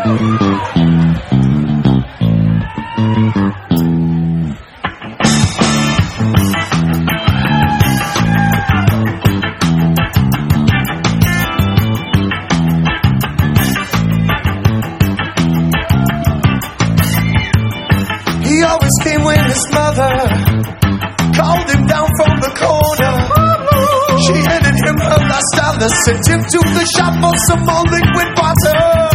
He always came when his mother called him down from the corner. She handed him her last dollar, sent him to the shop for some more liquid water.